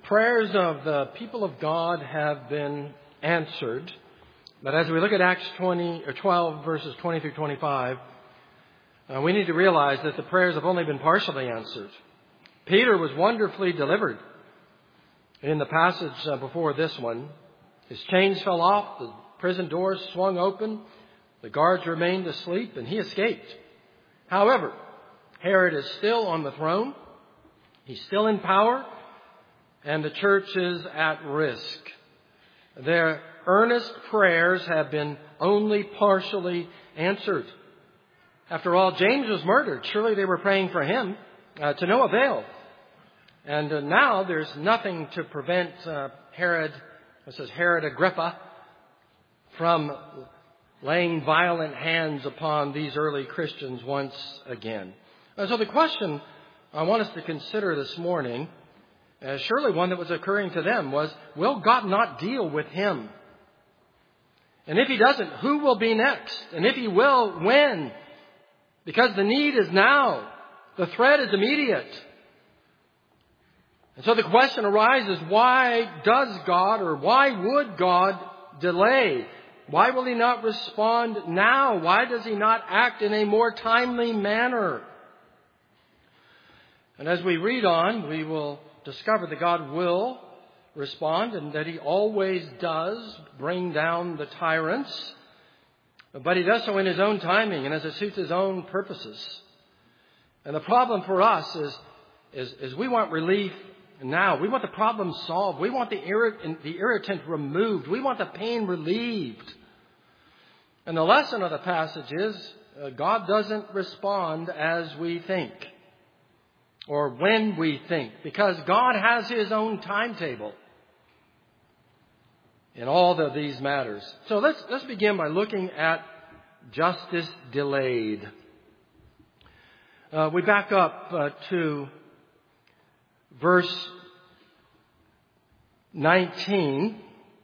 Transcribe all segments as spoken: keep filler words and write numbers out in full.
prayers of the people of God have been answered. But as we look at Acts twenty or twelve, verses twenty through twenty-five, uh, we need to realize that the prayers have only been partially answered. Peter was wonderfully delivered in the passage uh, before this one. His chains fell off, the prison doors swung open, the guards remained asleep, and he escaped. However, Herod is still on the throne. He's still in power, and the church is at risk. Their earnest prayers have been only partially answered. After all, James was murdered. Surely they were praying for him uh, to no avail. And uh, now there's nothing to prevent uh, Herod, it says Herod Agrippa, from laying violent hands upon these early Christians once again. Uh, so the question I want us to consider this morning, uh, surely one that was occurring to them, was, will God not deal with him? And if he doesn't, who will be next? And if he will, when? Because the need is now. The threat is immediate. And so the question arises, why does God, or why would God delay? Why will he not respond now? Why does he not act in a more timely manner? And as we read on, we will discover that God will respond and that he always does bring down the tyrants. But he does so in his own timing and as it suits his own purposes. And the problem for us is, is, is we want relief now. We want the problem solved. We want the, irrit- the irritant removed. We want the pain relieved. And the lesson of the passage is uh, God doesn't respond as we think or when we think, because God has his own timetable in all of these matters. So let's let's begin by looking at justice delayed. Uh, we back up uh, to verse nineteen,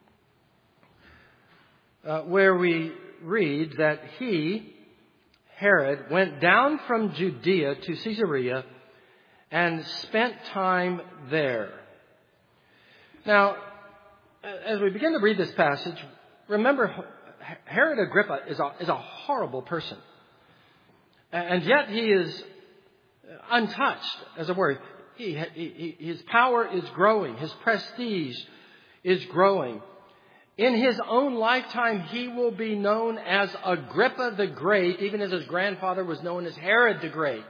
uh, where we read that he, Herod, went down from Judea to Caesarea and spent time there. Now, as we begin to read this passage, remember, Herod Agrippa is a, is a horrible person. And yet he is untouched, as it were. He, he, his power is growing. His prestige is growing. In his own lifetime, he will be known as Agrippa the Great, even as his grandfather was known as Herod the Great.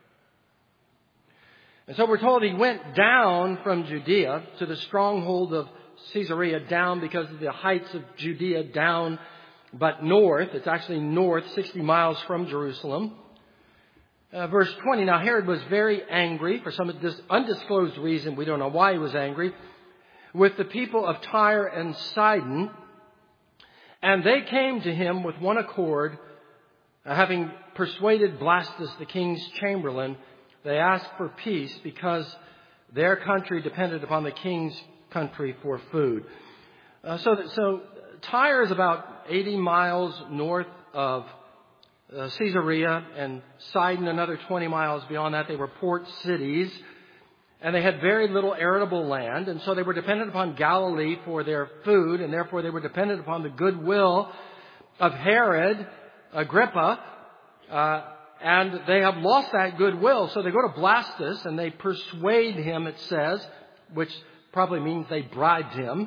And so we're told he went down from Judea to the stronghold of Caesarea, down because of the heights of Judea, down but north. It's actually north, sixty miles from Jerusalem. Uh, verse twenty, now Herod was very angry for some undisclosed reason. We don't know why he was angry, with the people of Tyre and Sidon. And they came to him with one accord, uh, having persuaded Blastus, the king's chamberlain. They asked for peace because their country depended upon the king's country for food. Uh, so, that, so Tyre is about eighty miles north of uh, Caesarea, and Sidon another twenty miles beyond that. They were port cities, and they had very little arable land, and so they were dependent upon Galilee for their food, and therefore they were dependent upon the goodwill of Herod Agrippa. Uh, And they have lost that goodwill. So they go to Blastus and they persuade him, it says, which probably means they bribed him.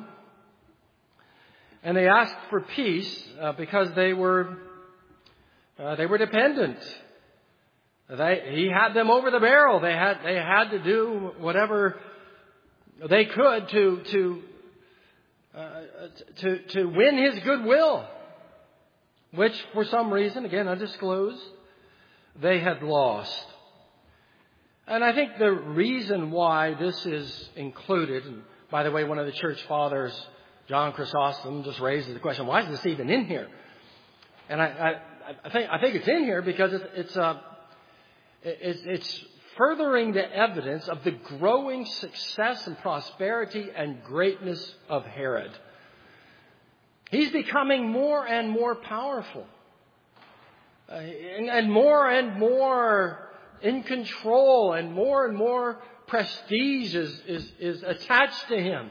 And they asked for peace uh, because they were uh, they were dependent. They, he had them over the barrel. They had they had to do whatever they could to to uh, to to win his goodwill, which for some reason, again undisclosed, they had lost. And I think the reason why this is included, and by the way, one of the church fathers, John Chrysostom, just raises the question, why is this even in here? And I, I, I think I think it's in here because it's it's, uh, it's it's furthering the evidence of the growing success and prosperity and greatness of Herod. He's becoming more and more powerful. Uh, and, and more and more in control, and more and more prestige is, is, is attached to him.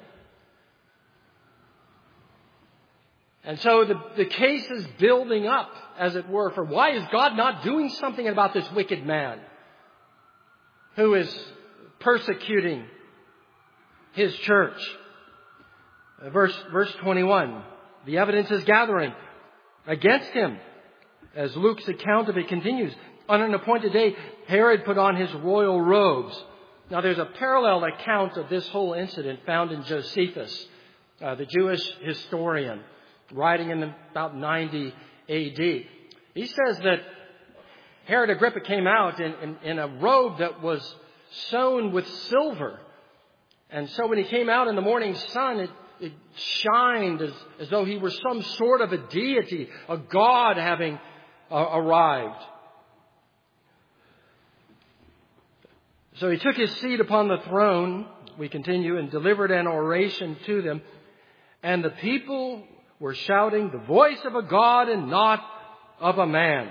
And so the, the case is building up, as it were, for why is God not doing something about this wicked man who is persecuting his church? Verse, verse twenty-one, the evidence is gathering against him. As Luke's account of it continues, on an appointed day, Herod put on his royal robes. Now there's a parallel account of this whole incident found in Josephus, uh, the Jewish historian, writing in about ninety A D. He says that Herod Agrippa came out in, in, in a robe that was sewn with silver. And so when he came out in the morning sun, it, it shined as, as though he were some sort of a deity, a god having uh, arrived. So he took his seat upon the throne, we continue, and delivered an oration to them. And the people were shouting, "The voice of a God and not of a man."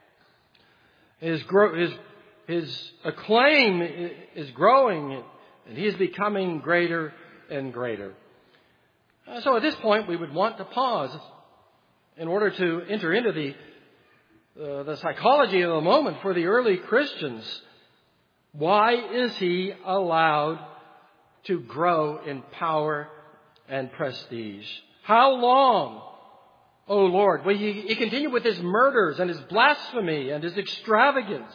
His, his, his acclaim is growing, and he is becoming greater and greater. So at this point, we would want to pause in order to enter into the, uh, the psychology of the moment for the early Christians. Why is he allowed to grow in power and prestige? How long, O Lord, will he continue with his murders and his blasphemy and his extravagance?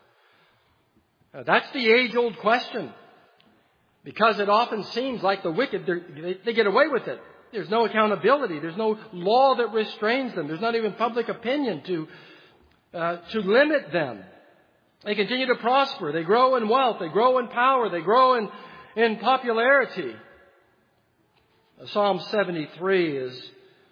Now, that's the age-old question. Because it often seems like the wicked, they, they get away with it. There's no accountability. There's no law that restrains them. There's not even public opinion to, uh, to limit them. They continue to prosper. They grow in wealth. They grow in power. They grow in, in popularity. Psalm seventy-three is,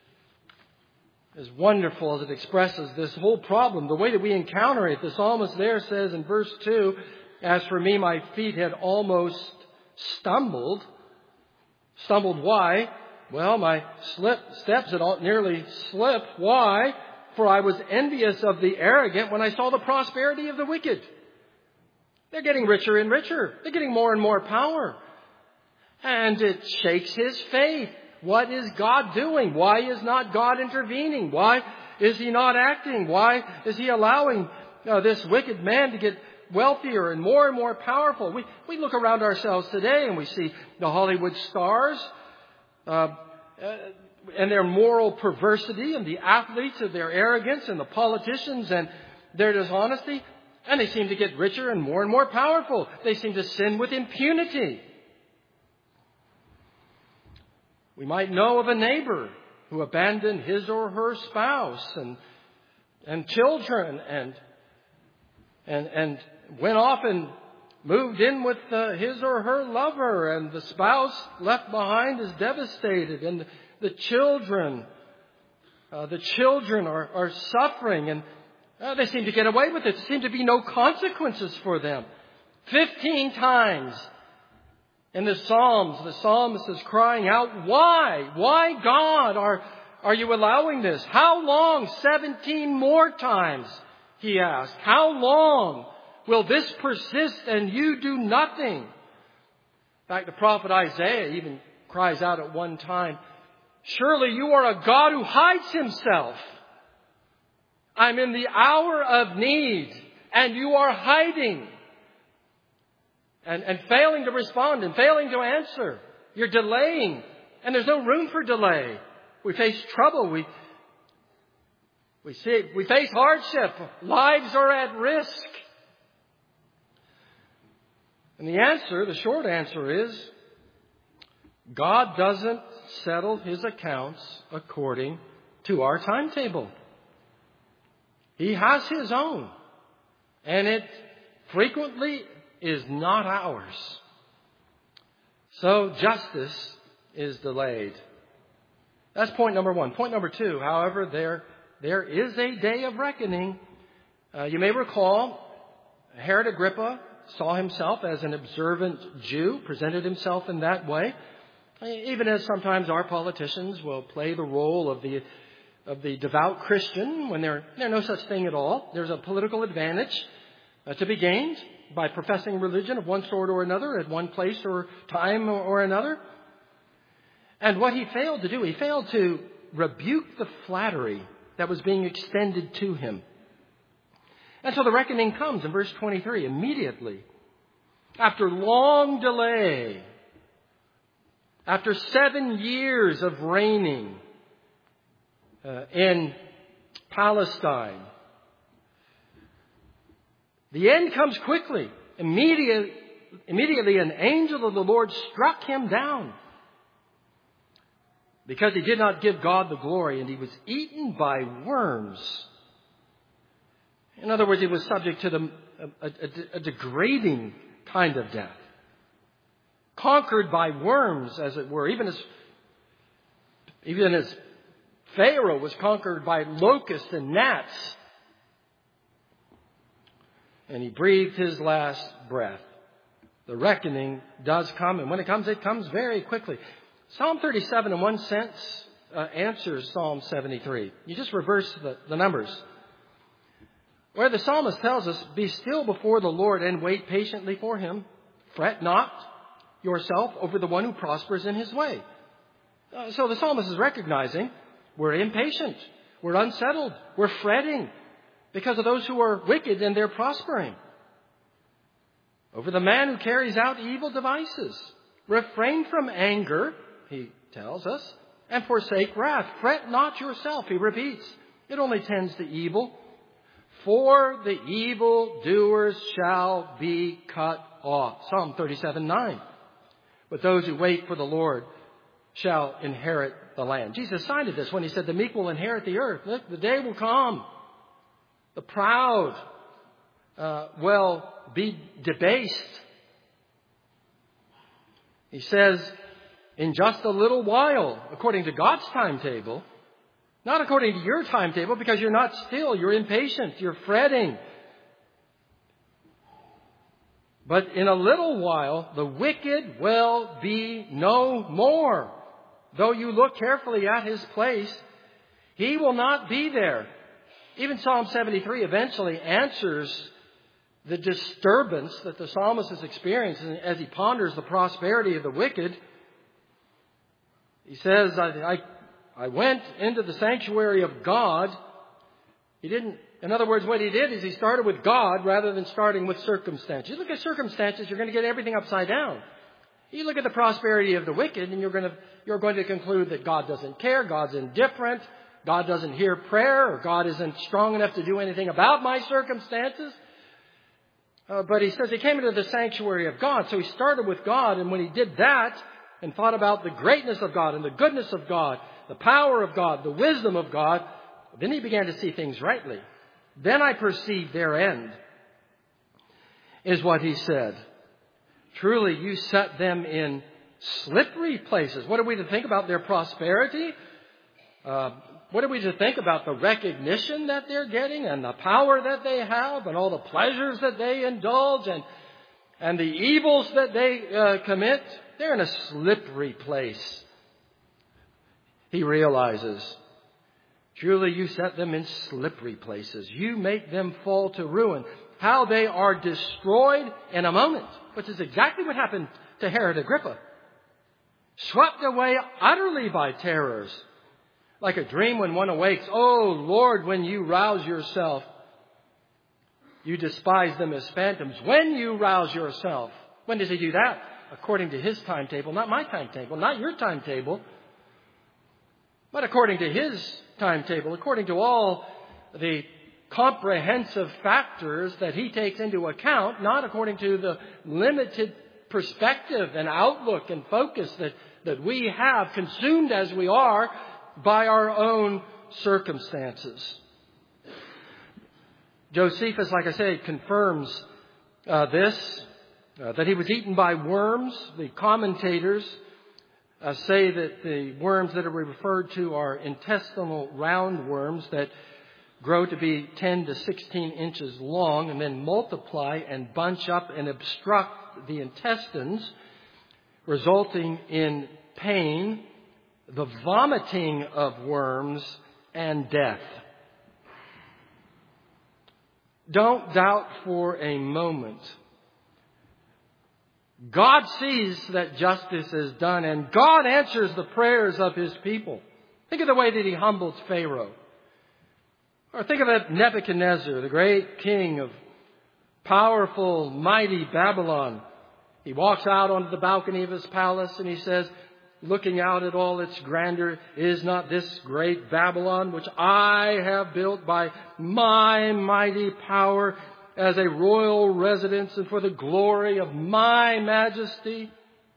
is wonderful as it expresses this whole problem. The way that we encounter it, the psalmist there says in verse two, "As for me, my feet had almost stumbled." Stumbled why? Well, my slip, steps had all, nearly slipped. Why? For I was envious of the arrogant when I saw the prosperity of the wicked. They're getting richer and richer. They're getting more and more power. And it shakes his faith. What is God doing? Why is not God intervening? Why is he not acting? Why is he allowing uh, this wicked man to get wealthier and more and more powerful? We, we look around ourselves today and we see the Hollywood stars, uh, uh, and their moral perversity, and the athletes of their arrogance, and the politicians and their dishonesty. And they seem to get richer and more and more powerful. They seem to sin with impunity. We might know of a neighbor who abandoned his or her spouse and and children and and and went off and moved in with uh, his or her lover, and the spouse left behind is devastated, and the children, uh, the children are, are suffering, and uh, they seem to get away with it. There seem to be no consequences for them. Fifteen times in the Psalms, the psalmist is crying out, "Why? Why, God, are, are you allowing this? How long?" Seventeen more times he asked, "How long will this persist and you do nothing?" In fact, the prophet Isaiah even cries out at one time, "Surely you are a God who hides himself. I'm in the hour of need and you are hiding." And, and failing to respond and failing to answer. You're delaying. And there's no room for delay. We face trouble. We, we see, we face hardship. Lives are at risk. And the answer, the short answer is, God doesn't settle his accounts according to our timetable. He has his own. And it frequently is not ours. So justice is delayed. That's point number one. Point number two, however, there, there is a day of reckoning. Uh, you may recall Herod Agrippa saw himself as an observant Jew, presented himself in that way, even as sometimes our politicians will play the role of the of the devout Christian when there there's no such thing at all. There's a political advantage uh, to be gained by professing religion of one sort or another at one place or time or, or another. And what he failed to do, he failed to rebuke the flattery that was being extended to him. And so the reckoning comes in verse twenty-three, immediately. After long delay, after seven years of reigning uh, in Palestine, the end comes quickly. Immediate, immediately an angel of the Lord struck him down because he did not give God the glory, and he was eaten by worms. In other words, he was subject to the, a, a, a degrading kind of death. Conquered by worms, as it were, even as, even as Pharaoh was conquered by locusts and gnats. And he breathed his last breath. The reckoning does come, and when it comes, it comes very quickly. Psalm thirty-seven, in one sense, uh, answers Psalm seventy-three. You just reverse the, the numbers. Where the psalmist tells us, "Be still before the Lord and wait patiently for him. Fret not yourself over the one who prospers in his way." Uh, so the psalmist is recognizing we're impatient, we're unsettled, we're fretting because of those who are wicked and they're prospering. Over the man who carries out evil devices. Refrain from anger, he tells us, and forsake wrath. Fret not yourself, he repeats. It only tends to evil. For the evildoers shall be cut off. Psalm thirty-seven, nine. But those who wait for the Lord shall inherit the land. Jesus cited this when he said the meek will inherit the earth. Look, the day will come. The proud uh, will be debased. He says, in just a little while, according to God's timetable, not according to your timetable, because you're not still, you're impatient, you're fretting. But in a little while, the wicked will be no more. Though you look carefully at his place, he will not be there. Even Psalm seventy-three eventually answers the disturbance that the psalmist is experiencing as he ponders the prosperity of the wicked. He says, I, I, I went into the sanctuary of God. He didn't, in other words, what he did is he started with God rather than starting with circumstances. You look at circumstances, you're going to get everything upside down. You look at the prosperity of the wicked and you're going to, you're going to conclude that God doesn't care, God's indifferent, God doesn't hear prayer, or God isn't strong enough to do anything about my circumstances. Uh, but he says he came into the sanctuary of God. So he started with God, and when he did that and thought about the greatness of God and the goodness of God, the power of God, the wisdom of God, then he began to see things rightly. Then I perceived their end, is what he said. Truly, you set them in slippery places. What are we to think about their prosperity? Uh, what are we to think about the recognition that they're getting and the power that they have and all the pleasures that they indulge and, and the evils that they uh, commit? They're in a slippery place. He realizes, truly you set them in slippery places. You make them fall to ruin. How they are destroyed in a moment, which is exactly what happened to Herod Agrippa. Swept away utterly by terrors. Like a dream when one awakes. Oh, Lord, when you rouse yourself, you despise them as phantoms. When you rouse yourself. When does he do that? According to his timetable, not my timetable, not your timetable, but according to his timetable, according to all the comprehensive factors that he takes into account, not according to the limited perspective and outlook and focus that, that we have, consumed as we are by our own circumstances. Josephus, like I say, confirms uh, this, uh, that he was eaten by worms. The commentators uh, say that the worms that are referred to are intestinal roundworms that grow to be ten to sixteen inches long and then multiply and bunch up and obstruct the intestines, resulting in pain, the vomiting of worms, and death. Don't doubt for a moment. God sees that justice is done, and God answers the prayers of His people. Think of the way that He humbled Pharaoh. Or think of it, Nebuchadnezzar, the great king of powerful, mighty Babylon. He walks out onto the balcony of his palace and he says, looking out at all its grandeur, is not this great Babylon, which I have built by my mighty power as a royal residence and for the glory of my majesty?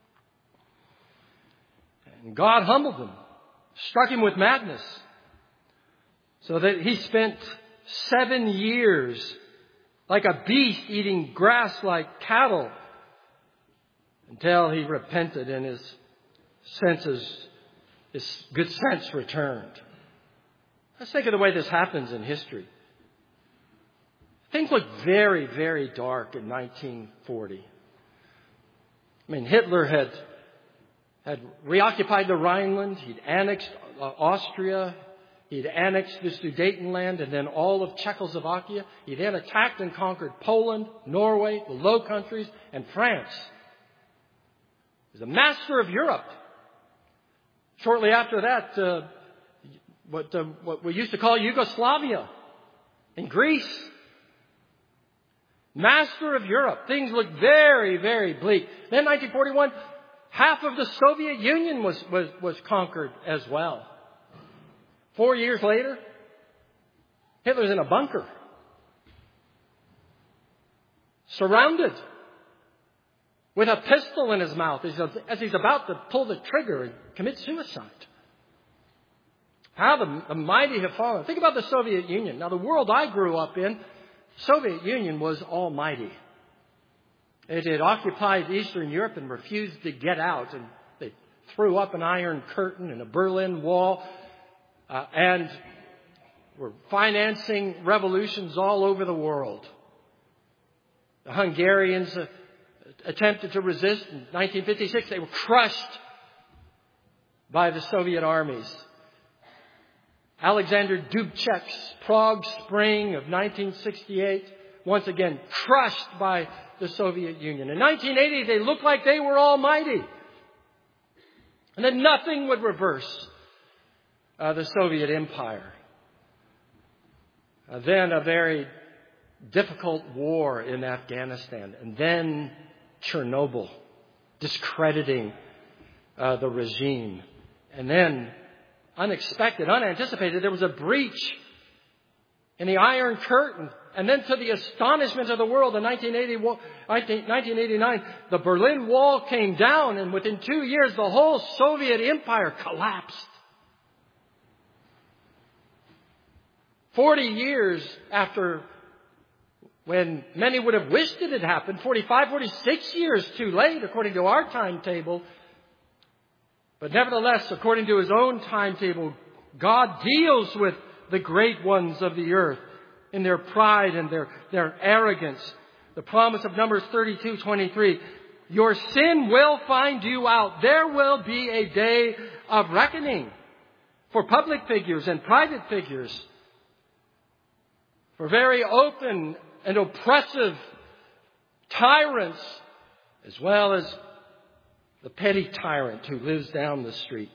And God humbled him, struck him with madness, so that he spent seven years like a beast eating grass like cattle until he repented and his senses, his good sense returned. Let's think of the way this happens in history. Things looked very, very dark in nineteen forty. I mean, Hitler had had reoccupied the Rhineland. He'd annexed uh, Austria. He'd annexed the Sudetenland and then all of Czechoslovakia. He then attacked and conquered Poland, Norway, the Low Countries, and France. He was a master of Europe. Shortly after that, uh, what, uh, what we used to call Yugoslavia in Greece. Master of Europe. Things looked very, very bleak. Then nineteen forty-one, half of the Soviet Union was, was, was conquered as well. Four years later, Hitler's in a bunker. Surrounded. With a pistol in his mouth as he's about to pull the trigger and commit suicide. How the, the mighty have fallen. Think about the Soviet Union. Now, the world I grew up in, the Soviet Union was almighty. It had occupied Eastern Europe and refused to get out. And they threw up an Iron Curtain and a Berlin Wall. Uh, and were financing revolutions all over the world. The Hungarians uh, attempted to resist. In nineteen fifty-six, they were crushed by the Soviet armies. Alexander Dubček's Prague Spring of nineteen sixty-eight, once again crushed by the Soviet Union. In nineteen eighty, they looked like they were almighty. And then nothing would reverse uh, the Soviet Empire. Uh, then a very difficult war in Afghanistan. And then Chernobyl, discrediting uh, the regime. And then, unexpected, unanticipated, there was a breach in the Iron Curtain. And then to the astonishment of the world, in nineteen eighty-nine, the Berlin Wall came down, and within two years, the whole Soviet Empire collapsed. Forty years after, when many would have wished it had happened, forty-five, forty-six years too late, according to our timetable. But nevertheless, according to His own timetable, God deals with the great ones of the earth in their pride and their, their arrogance. The promise of Numbers thirty-two twenty-three, your sin will find you out. There will be a day of reckoning for public figures and private figures, for very open and oppressive tyrants, as well as the petty tyrant who lives down the street.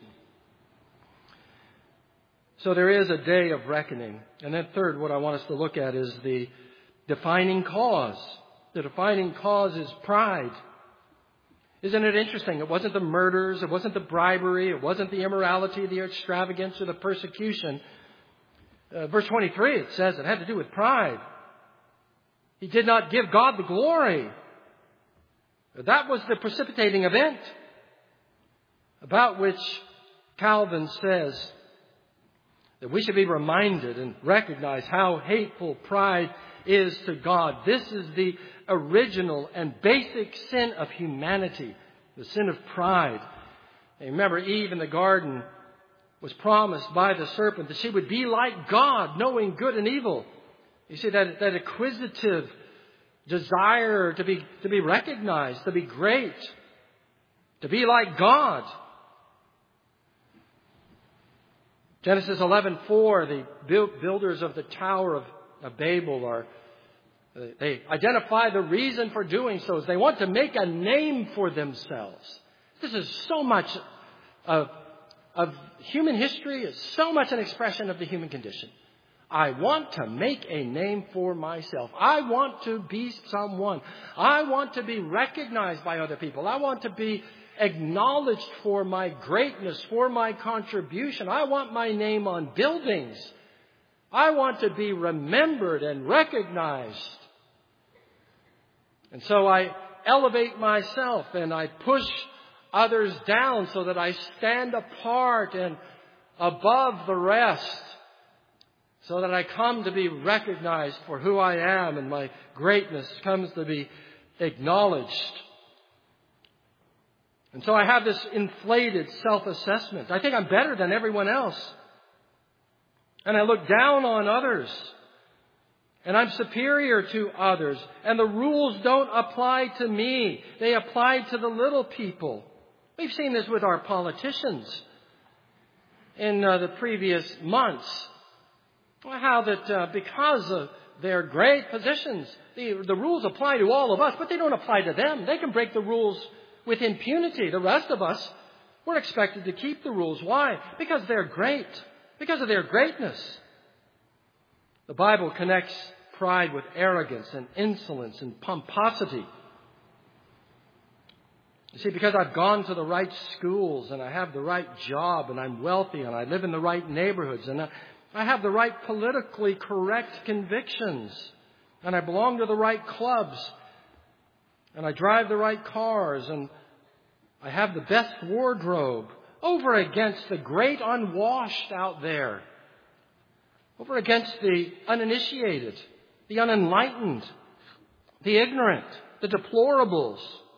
So there is a day of reckoning. And then third, what I want us to look at is the defining cause. The defining cause is pride. Isn't it interesting? It wasn't the murders, it wasn't the bribery, it wasn't the immorality, the extravagance, or the persecution. Uh, verse twenty-three, it says it had to do with pride. He did not give God the glory. That was the precipitating event about which Calvin says that we should be reminded and recognize how hateful pride is to God. This is the original and basic sin of humanity, the sin of pride. And remember, Eve in the garden was promised by the serpent that she would be like God, knowing good and evil. You see, that, that acquisitive desire to be, to be recognized, to be great, to be like God. Genesis eleven four, the builders of the Tower of, of Babel are They identify the reason for doing so is they want to make a name for themselves. This is so much of, of human history. It's so much an expression of the human condition. I want to make a name for myself. I want to be someone. I want to be recognized by other people. I want to be acknowledged for my greatness, for my contribution. I want my name on buildings. I want to be remembered and recognized. And so I elevate myself and I push others down so that I stand apart and above the rest, so that I come to be recognized for who I am and my greatness comes to be acknowledged. And so I have this inflated self-assessment. I think I'm better than everyone else. And I look down on others. And I'm superior to others. And the rules don't apply to me. They apply to the little people. We've seen this with our politicians in uh, the previous months. How that uh, because of their great positions, the, the rules apply to all of us, but they don't apply to them. They can break the rules with impunity. The rest of us, we're expected to keep the rules. Why? Because they're great. Because of their greatness. The Bible connects pride with arrogance and insolence and pomposity. You see, because I've gone to the right schools and I have the right job and I'm wealthy and I live in the right neighborhoods and I have the right politically correct convictions and I belong to the right clubs and I drive the right cars and I have the best wardrobe, over against the great unwashed out there, over against the uninitiated, the unenlightened, the ignorant, the deplorables.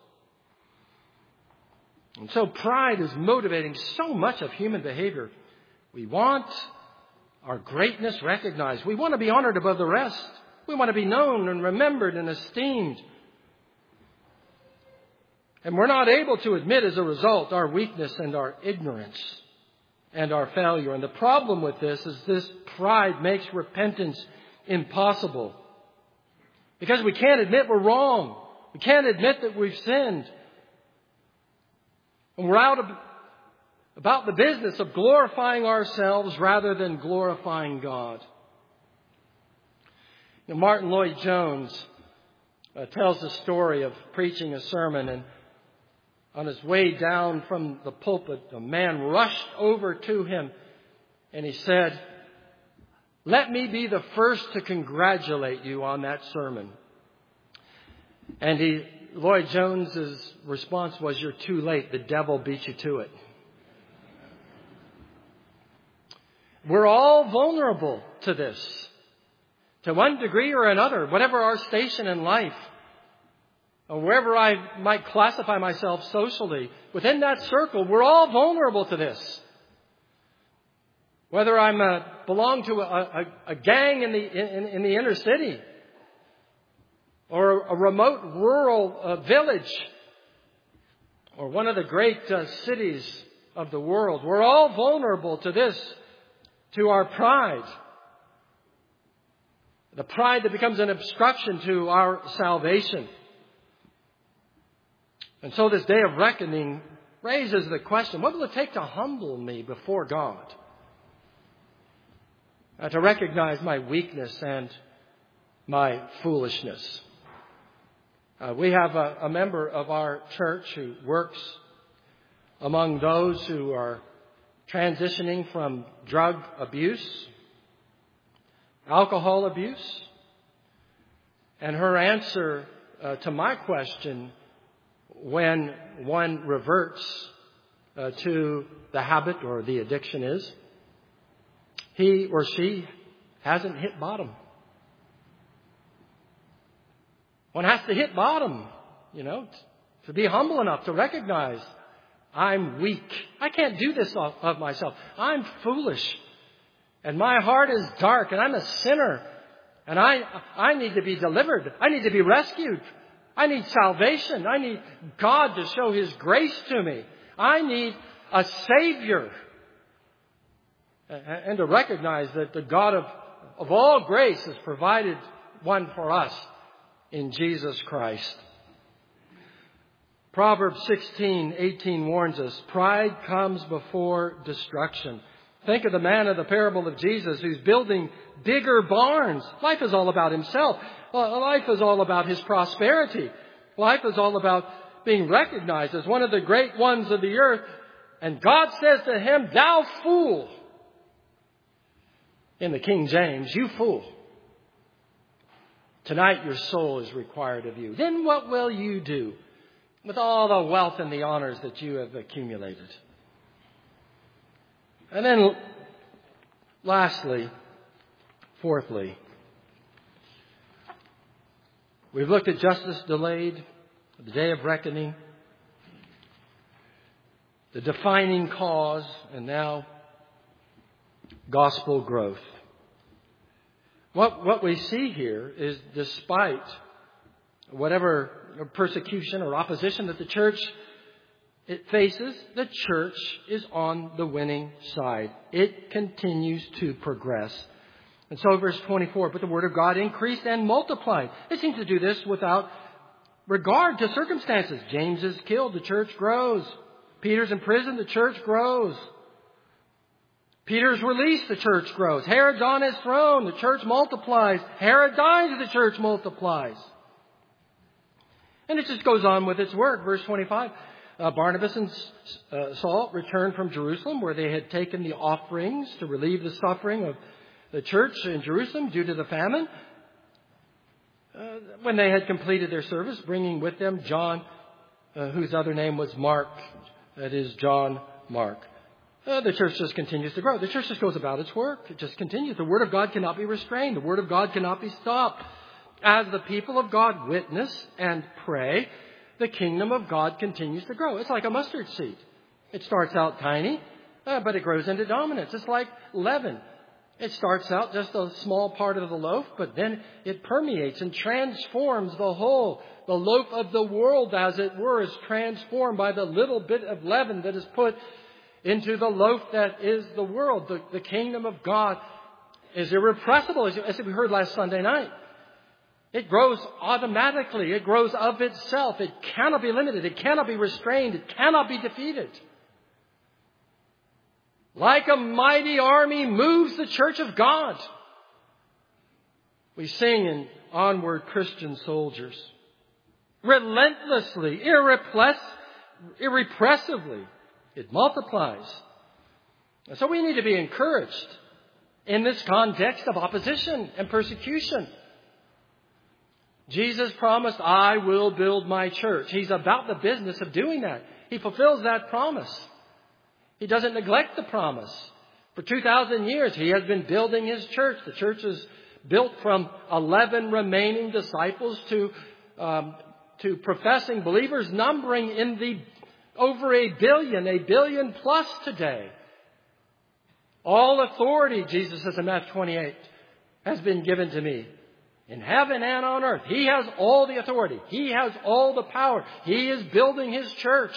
And so pride is motivating so much of human behavior. We want our greatness recognized. We want to be honored above the rest. We want to be known and remembered and esteemed. And we're not able to admit as a result our weakness and our ignorance and our failure. And the problem with this is this pride makes repentance impossible. Because we can't admit we're wrong. We can't admit that we've sinned. And we're out of, about the business of glorifying ourselves rather than glorifying God. You know, Martin Lloyd-Jones uh, tells the story of preaching a sermon, and on his way down from the pulpit, a man rushed over to him and he said, "Let me be the first to congratulate you on that sermon." And he, Lloyd-Jones's response was, "You're too late. The devil beat you to it." We're all vulnerable to this, to one degree or another, whatever our station in life. Or wherever I might classify myself socially, within that circle, we're all vulnerable to this. Whether I'm a, belong to a, a, a gang in the in, in the inner city, or a remote rural uh, village, or one of the great uh, cities of the world, we're all vulnerable to this, to our pride. The pride that becomes an obstruction to our salvation. And so this day of reckoning raises the question, what will it take to humble me before God? Uh, to recognize my weakness and my foolishness. Uh, we have a, a member of our church who works among those who are transitioning from drug abuse, alcohol abuse. And her answer uh, to my question, when one reverts uh, to the habit or the addiction, is he or she hasn't hit bottom. One has to hit bottom, you know, to be humble enough to recognize I'm weak. I can't do this of, of myself. I'm foolish. And my heart is dark and I'm a sinner. And I, I need to be delivered. I need to be rescued. I need salvation. I need God to show His grace to me. I need a Savior. And to recognize that the God of, of all grace has provided one for us. in Jesus Christ. Proverbs sixteen eighteen warns us, pride comes before destruction. Think of the man of the parable of Jesus who's building bigger barns. Life is all about himself. Life is all about his prosperity. Life is all about being recognized as one of the great ones of the earth. And God says to him, thou fool. In the King James, you fool. Tonight your soul is required of you. Then what will you do with all the wealth and the honors that you have accumulated? And then lastly, fourthly, we've looked at justice delayed, the day of reckoning, the defining cause, and now gospel growth. What, what we see here is, despite whatever persecution or opposition that the church it faces, the church is on the winning side. It continues to progress. And so verse twenty-four, but the word of God increased and multiplied. It seems to do this without regard to circumstances. James is killed, the church grows. Peter's in prison, the church grows. Peter's released, the church grows. Herod's on his throne, the church multiplies. Herod dies, the church multiplies. And it just goes on with its work. Verse twenty-five, uh, Barnabas and uh, Saul returned from Jerusalem, where they had taken the offerings to relieve the suffering of the church in Jerusalem due to the famine. Uh, when they had completed their service, bringing with them John, uh, whose other name was Mark, that is John Mark. Uh, the church just continues to grow. The church just goes about its work. It just continues. The Word of God cannot be restrained. The Word of God cannot be stopped. As the people of God witness and pray, the kingdom of God continues to grow. It's like a mustard seed. It starts out tiny, uh, but it grows into dominance. It's like leaven. It starts out just a small part of the loaf, but then it permeates and transforms the whole. The loaf of the world, as it were, is transformed by the little bit of leaven that is put into the loaf that is the world. The, the kingdom of God is irrepressible, as, as we heard last Sunday night. It grows automatically. It grows of itself. It cannot be limited. It cannot be restrained. It cannot be defeated. Like a mighty army moves the church of God. We sing in Onward, Christian Soldiers. Relentlessly, irrepress, irrepressibly, it multiplies. And so we need to be encouraged in this context of opposition and persecution. Jesus promised, I will build my church. He's about the business of doing that. He fulfills that promise. He doesn't neglect the promise. For two thousand years, He has been building His church. The church is built from eleven remaining disciples to, um, to professing believers, numbering in the over a billion, a billion plus today. All authority, Jesus says in Matthew twenty-eight, has been given to me. In heaven and on earth. He has all the authority. He has all the power. He is building His church.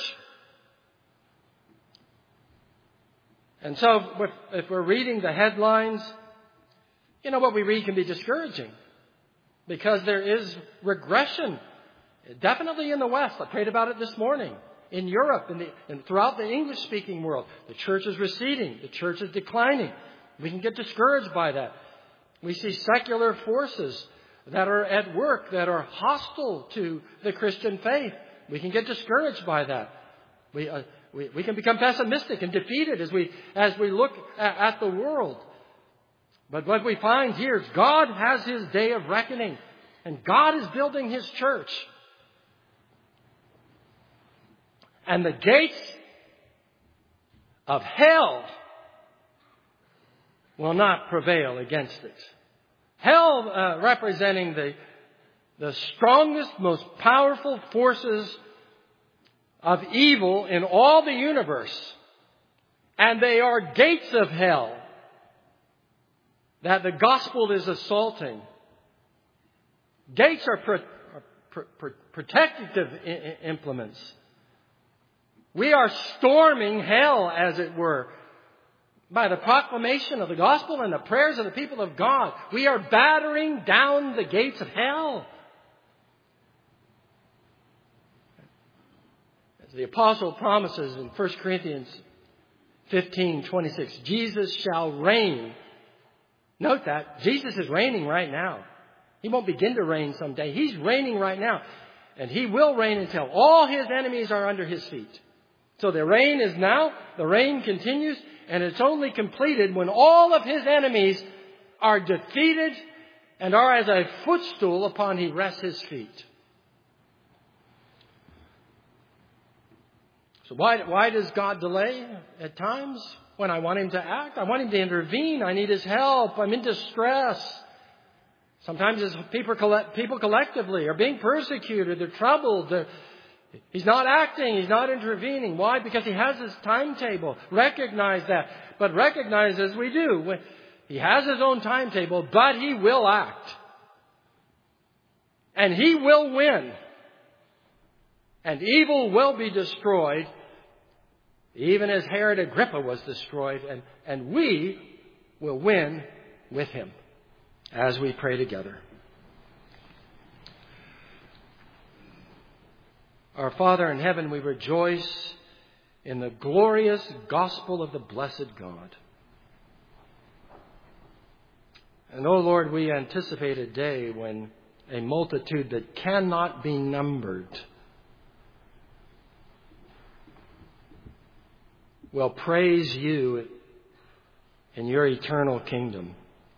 And so if, if we're reading the headlines, you know, what we read can be discouraging. Because there is regression. Definitely in the West. I prayed about it this morning. In Europe and, the, and throughout the English-speaking world, the church is receding. The church is declining. We can get discouraged by that. We see secular forces that are at work, that are hostile to the Christian faith. We can get discouraged by that. We, uh, we, we can become pessimistic and defeated as we, as we look at, at the world. But what we find here is God has His day of reckoning. And God is building His church. And the gates of hell will not prevail against it. Hell uh, representing the, the strongest, most powerful forces of evil in all the universe. And they are gates of hell that the gospel is assaulting. Gates are, pro, are pro, pro, protective I- implements. We are storming hell, as it were, by the proclamation of the gospel and the prayers of the people of God. We are battering down the gates of hell. The apostle promises in First Corinthians fifteen twenty-six, Jesus shall reign. Note that. Jesus is reigning right now. He won't begin to reign someday. He's reigning right now. And He will reign until all His enemies are under His feet. So the reign is now, the reign continues, and it's only completed when all of His enemies are defeated and are as a footstool upon He rests His feet. So why, why does God delay at times when I want Him to act? I want Him to intervene. I need His help. I'm in distress. Sometimes as people, people collectively are being persecuted. They're troubled. They're, he's not acting. He's not intervening. Why? Because He has His timetable. Recognize that. But recognize as we do, He has His own timetable, but He will act. And He will win. And evil will be destroyed, even as Herod Agrippa was destroyed. And, and we will win with Him as we pray together. Our Father in heaven, we rejoice in the glorious gospel of the blessed God. And, oh Lord, we anticipate a day when a multitude that cannot be numbered will praise You in Your eternal kingdom.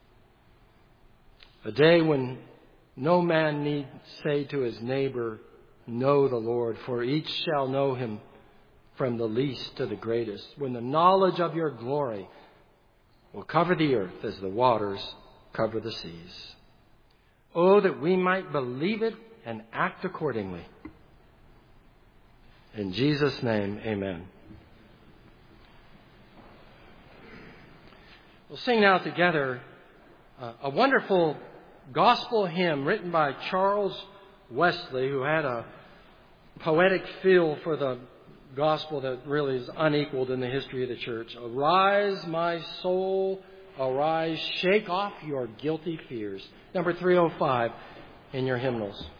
A day when no man need say to his neighbor, know the Lord, for each shall know Him from the least to the greatest. When the knowledge of Your glory will cover the earth as the waters cover the seas. Oh, that we might believe it and act accordingly. In Jesus' name, amen. We'll sing now together uh, a wonderful gospel hymn written by Charles Wesley, who had a poetic feel for the gospel that really is unequaled in the history of the church. Arise, my soul, arise, shake off your guilty fears. Number three oh five in your hymnals.